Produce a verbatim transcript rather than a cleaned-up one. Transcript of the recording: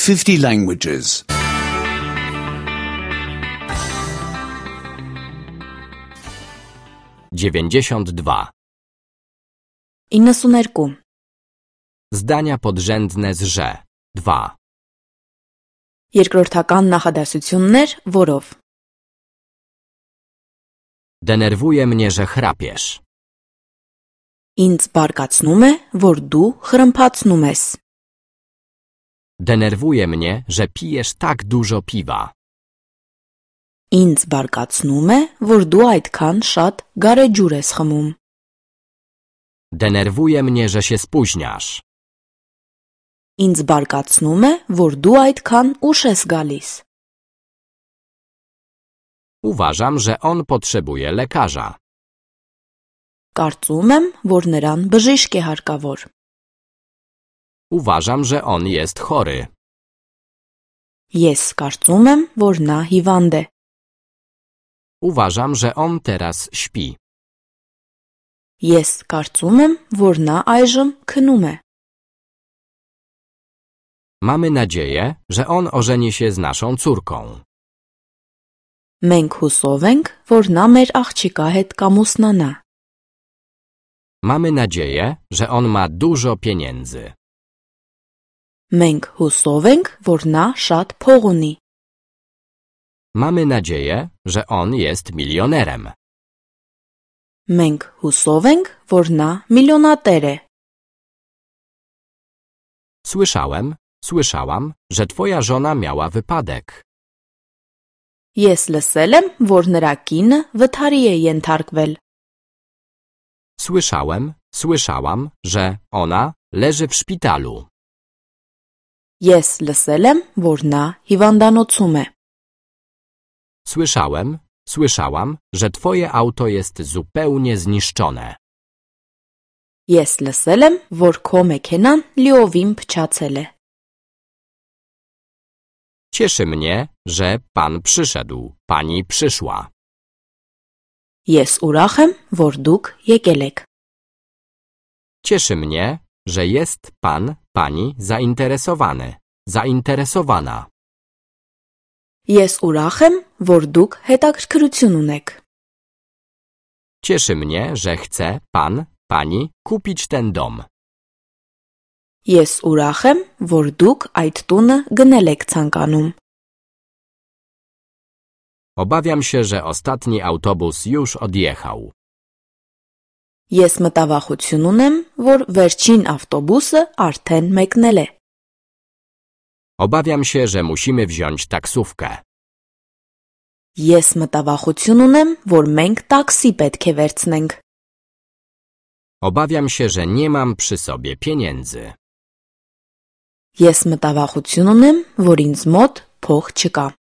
fifty languages. dziewięćdziesiąt dwa. իննսուն երկու. Zdania podrzędne z że. dwa. Երկրորդական նախադասություններ, որով. Denerwuje mnie, że chrapiesz. Ինձ բարկացնում է, որ դու խրմփացնում ես. Denerwuje mnie, że pijesz tak dużo piwa. Ինձ բարկացնում է, որ դու այդքան շատ գարեջուր ես խմում. Denerwuje mnie, że się spóźniasz. Ինձ բարկացնում է, որ դու այդքան ուշ ես գալիս. Uważam, że on potrzebuje lekarza. Կարծում եմ, որ նրան բժիշկ է հարկավոր. Uważam, że on jest chory. Ես կարծում եմ, որ նա հիվանդ է. Uważam, że on teraz śpi. Ես կարծում եմ, որ նա այժմ քնում է. Mamy nadzieję, że on ożeni się z naszą córką. Մենք հուսով ենք, որ նա մեր աղջիկա հետ կամուսնանա. Mamy nadzieję, że on ma dużo pieniędzy. Մենք հուսով ենք, որ նա շատ փող ունի. Mamy nadzieję, że on jest milionerem. Մենք հուսով ենք, որ նա միլիոնատեր է. Słyszałem, słyszałam, że twoja żona miała wypadek. Ես լսել եմ, որ նրա կինը վթարի է ենթարկվել. Słyszałem, słyszałam, że ona leży w szpitalu. Ես լսել եմ, որ նա հիվանդանոցում է. Słyszałem, słyszałam, że twoje auto jest zupełnie zniszczone. Ես լսել եմ, որ քո մեքենան լիովին փչացել է. Cieszy mnie, że pan przyszedł, pani przyszła. Ես ուրախ եմ, որ դուք եկել եք. Cieszy mnie, że jest pan, pani zainteresowany, zainteresowana. Ես ուրախ եմ, որ դուք հետաքրքրություն ունեք. Cieszy mnie, że chce pan, pani kupić ten dom. Ես ուրախ եմ, որ դուք այդ տունը գնել եք ցանկանում. Obawiam się, że ostatni autobus już odjechał. Ես մտավախություն ունեմ, որ վերջին ավտոբուսը արդեն մեկնել է. Obawiam się, że musimy wziąć taksówkę. Ես մտավախություն ունեմ, որ մենք տաքսի պետք է վերցնենք. Obawiam się, że nie mam przy sobie pieniędzy. Ես մտավախություն ունեմ, որ ինձ մոտ փող չկա.